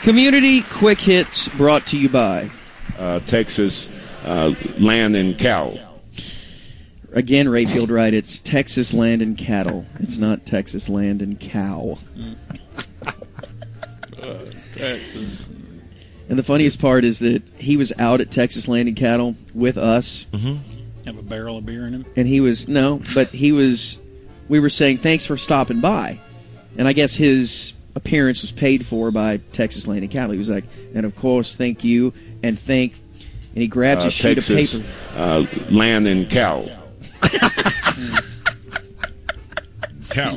Community Quick Hits brought to you by Texas Land and Cattle. Again, Rayfield right. It's Texas Land and Cattle. It's not Texas Land and Cow. And the funniest part is that he was out at Texas Land and Cattle with us. Mm-hmm. Have a barrel of beer in him? And he was, we were saying thanks for stopping by. And I guess his appearance was paid for by Texas Land and Cattle. He was like, and of course, thank you, and he grabs a sheet Texas, of paper. Land and Cattle. Cow.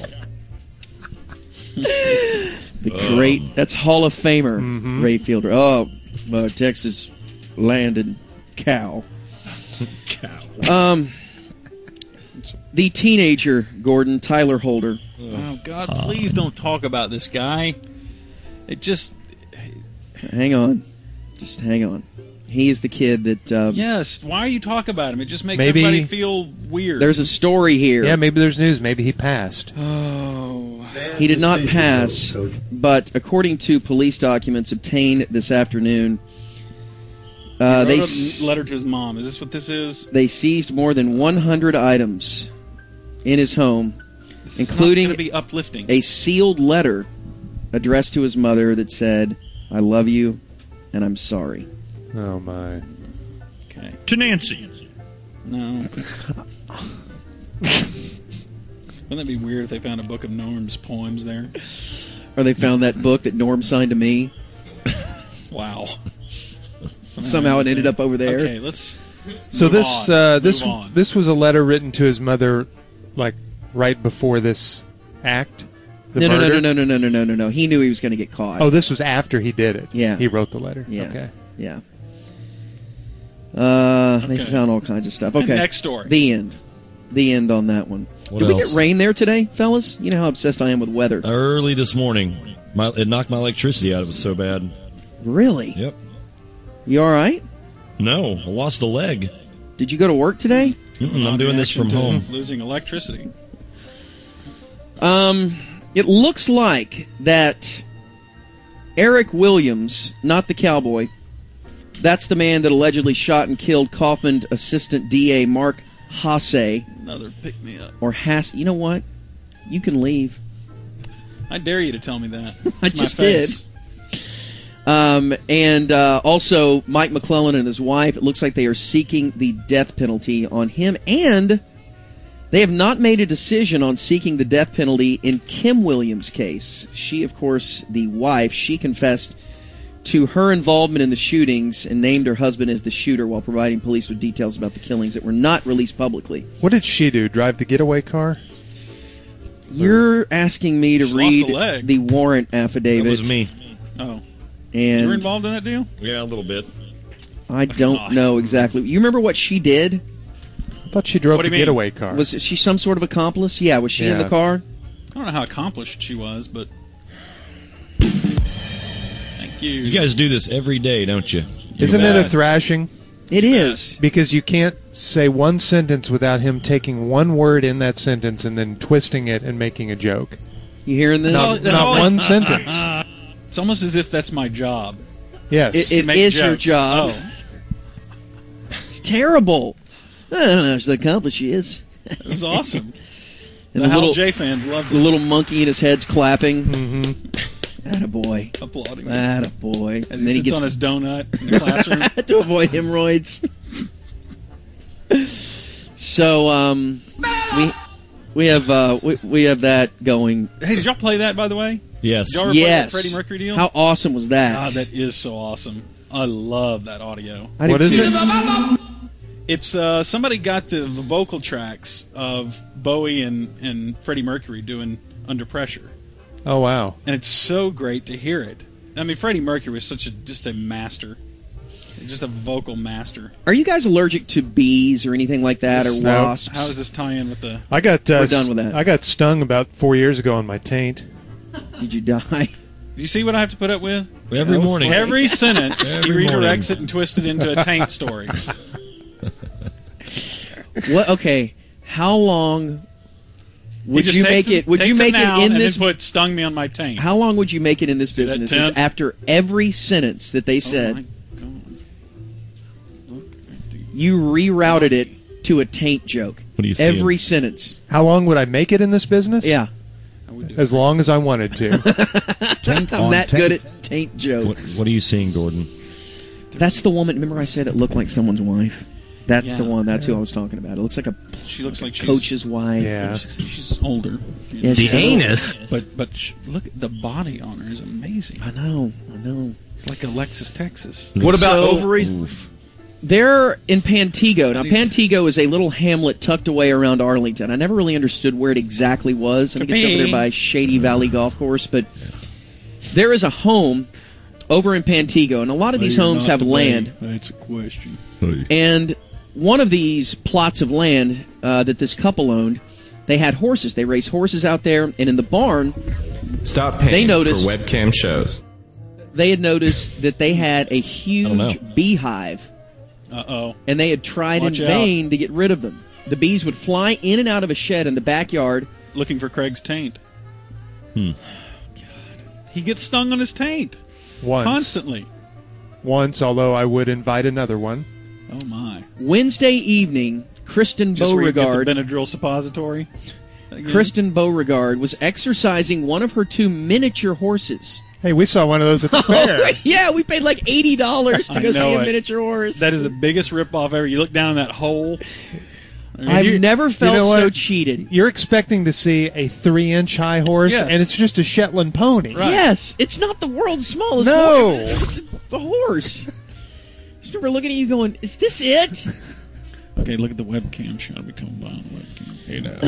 That's Hall of Famer, Ray Fielder. Texas Land and Cow. Cow. The teenager, Gordon, Tyler Holder. Oh, God, please don't talk about this guy. Hang on. Just hang on. He is the kid that... yes, why are you talking about him? It just makes everybody feel weird. There's a story here. Yeah, maybe there's news. Maybe he passed. Oh. He did not pass, but according to police documents obtained this afternoon... he wrote a letter to his mom. Is this what this is? They seized more than 100 items in his home, including be uplifting. A sealed letter addressed to his mother that said, "I love you, and I'm sorry." Oh, my. Okay. To Nancy. No. Wouldn't that be weird if they found a book of Norm's poems there? Or they found that book that Norm signed to me. Wow. Somehow it ended up over there. Okay, let's. So this this was a letter written to his mother, like right before this act. No. He knew he was going to get caught. Oh, this was after he did it. Yeah, he wrote the letter. Yeah. Okay. Yeah. They found all kinds of stuff. Okay. And next story. The end on that one. Did we get rain there today, fellas? You know how obsessed I am with weather. Early this morning, it knocked my electricity out. It was so bad. Really? Yep. You all right? No, I lost a leg. Did you go to work today? I'm doing this from home. Losing electricity. It looks like that Eric Williams, not the cowboy, that's the man that allegedly shot and killed Kaufman assistant DA Mark Hasse. Another pick me up. Or Hasse. You know what? You can leave. I dare you to tell me that. I just did. And also Mike McClellan and his wife, it looks like they are seeking the death penalty on him, and they have not made a decision on seeking the death penalty in Kim Williams' case. She, of course, the wife, she confessed to her involvement in the shootings and named her husband as the shooter while providing police with details about the killings that were not released publicly. What did she do? Drive the getaway car? You're asking me to read the warrant affidavit. That was me. Oh. And you were involved in that deal? Yeah, a little bit. I don't know exactly. You remember what she did? I thought she drove the getaway car. Was she some sort of accomplice? Yeah, was she in the car? I don't know how accomplished she was, but... Thank you. You guys do this every day, don't you? Isn't it a thrashing? It is. Because you can't say one sentence without him taking one word in that sentence and then twisting it and making a joke. You hearing this? Not one sentence. It's almost as if that's my job. Yes. It is your job. Oh. It's terrible. I don't know how accomplished she is. It was awesome. And the Hal J fans loved it. The little monkey in his head's clapping. Mm-hmm. Attaboy. Applauding. Attaboy. As he sits on his donut in the classroom. To avoid hemorrhoids. So, we have that going. Hey, did y'all play that, by the way? Yes. Did y'all ever play that Freddie Mercury deal? How awesome was that? God, that is so awesome. I love that audio. What is it? It's somebody got the vocal tracks of Bowie and Freddie Mercury doing Under Pressure. Oh, wow. And it's so great to hear it. I mean, Freddie Mercury was just a master. Just a vocal master. Are you guys allergic to bees or anything like that, or wasps? How does this tie in with the... We're done with that. I got stung about 4 years ago on my taint. Did you die? Do you see what I have to put up with? Every morning. Every sentence, he Every redirects it and twists it into a taint story. What? Okay, how long Would you make it? Would you make it in this? And then put stung me on my taint. How long would you make it in this See that business? tent? Is after every sentence that they Oh said, my God. Look at the you rerouted it to a taint joke. What do you see? Every sentence. How long would I make it in this business? Yeah. I would do As long as I wanted to. Taint I'm on that taint. good at taint jokes. What are you seeing, Gordon? That's the woman. Remember I said it looked like someone's wife? That's Yeah. the one. That's who I was talking about. It looks like a She looks like she's coach's wife. Yeah. She's older. Yeah, The she's anus. But look, the body on her is amazing. I know. It's like Alexis, Texas. What about So- ovaries? Oof. They're in Pantego. Now, Pantego is a little hamlet tucked away around Arlington. I never really understood where it exactly was. I think it's over there by Shady Valley Golf Course. But there is a home over in Pantego, and a lot of these homes have land. That's a question. And one of these plots of land that this couple owned, they had horses. They raised horses out there, and in the barn, Stop paying They noticed- for webcam shows. they had noticed that they had a know. huge beehive. Uh-oh. And they had tried Watch in out. vain to get rid of them. The bees would fly in and out of a shed in the backyard. Looking for Craig's taint. Hmm. He gets stung on his taint. Once. Constantly. Once, although I would invite another one. Oh, my. Wednesday evening, Kristen Just where you get Beauregard, the Benadryl suppository. Kristen Beauregard was exercising one of her two miniature horses. Hey, we saw one of those at the fair. Yeah, we paid like $80 to I go see know a it. miniature horse. That is the biggest ripoff ever. You look down in that hole. I've never felt know so what? cheated. You're expecting to see a 3-inch high horse, Yes. and it's just a Shetland pony. Right. Yes, it's not the world's smallest No. horse. It's a horse. Just remember looking at you going, is this it? Okay, look at the webcam shot. We come by on the webcam. Hey now.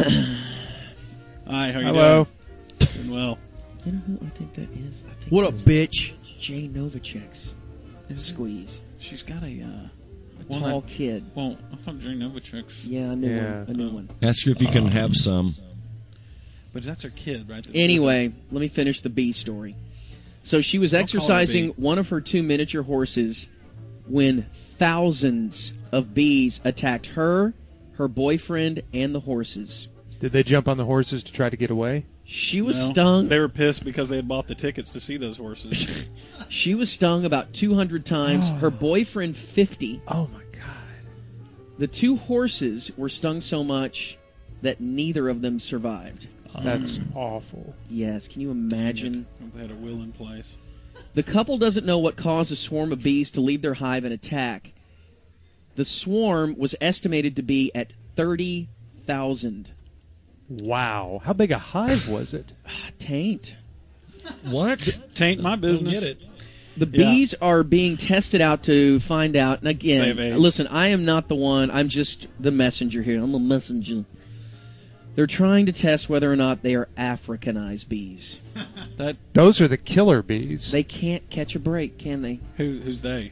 Hi, how you Hello. doing? Doing well. You know who I think that is? I think What up, that's bitch? Jay Novacek's squeeze. She's got a Tall kid. Well, I thought Jane Novacek's. Yeah, a new Yeah. one. A new one. Ask her if you can have some. But that's her kid, right? Anyway, let me finish the bee story. So she was Don't call exercising her a bee. one of her two miniature horses when thousands of bees attacked her, her boyfriend, and the horses. Did they jump on the horses to try to get away? She was No, stung. They were pissed because they had bought the tickets to see those horses. She was stung about 200 times. Her boyfriend 50. Oh, my God. The two horses were stung so much that neither of them survived. That's awful. Yes, can you imagine? If they had a will in place. The couple doesn't know what caused a swarm of bees to leave their hive and attack. The swarm was estimated to be at 30,000. Wow. How big a hive was it? Taint. What? Taint my business. Get it. The Yeah. bees are being tested out to find out. And They have again, AIDS. listen, I am not the one. I'm just the messenger here. I'm the messenger. They're trying to test whether or not they are Africanized bees. Those are the killer bees. They can't catch a break, can they? Who's they?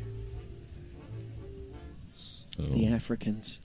The Africans.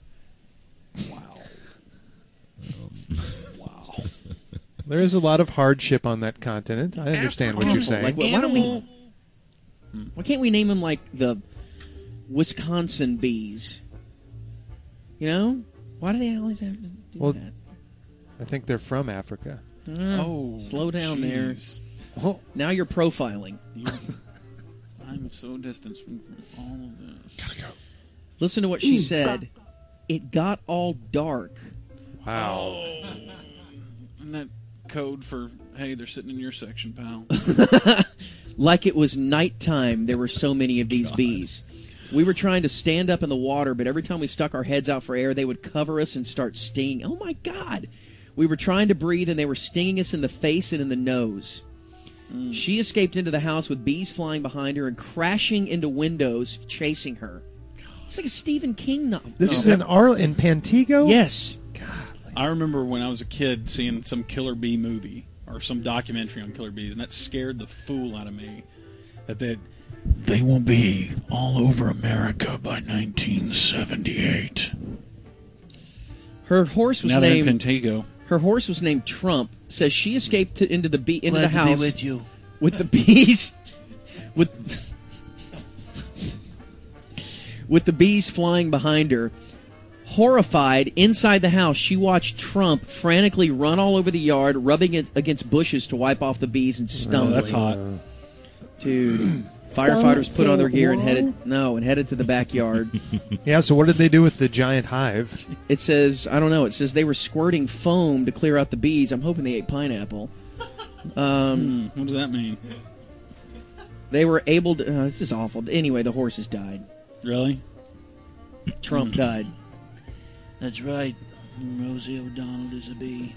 There is a lot of hardship on that continent. I understand what you're saying. Like, why don't we? Why can't we name them like the Wisconsin bees? You know, why do they always have to do Well, that? I think they're from Africa. Slow down there. Oh, Now you're profiling. I'm so distanced from all of this. Listen to what she said. It got all dark. wow. Isn't that code for, hey, they're sitting in your section, pal? Like it was nighttime, there were so many of these bees. We were trying to stand up in the water, but every time we stuck our heads out for air, they would cover us and start stinging. Oh, my God. We were trying to breathe, and they were stinging us in the face and in the nose. She escaped into the house with bees flying behind her and crashing into windows, chasing her. It's like a Stephen King novel. This is in Pantego? Yes. I remember when I was a kid seeing some killer bee movie or some documentary on killer bees, and that scared the fool out of me. That they will be all over America by 1978. Her horse was Now they're in named. Pantego. Her horse was named Trump. Says she escaped into the house with you. with the bees, with the bees flying behind her, Horrified, inside the house, she watched Trump frantically run all over the yard, rubbing it against bushes to wipe off the bees and stumbling. That's hot. Dude. Firefighters put on their gear and headed to the backyard. Yeah, so what did they do with the giant hive? It says, I don't know, it says they were squirting foam to clear out the bees. I'm hoping they ate pineapple. What does that mean? They were able to... this is awful. Anyway, the horses died. Really? Trump died. That's right. Rosie O'Donnell is a bee.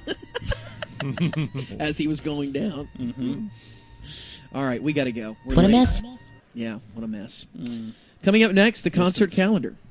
As he was going down. Mm-hmm. All right, we got to go. We're What late. a mess. Yeah, what a mess. Coming up next, the concert calendar.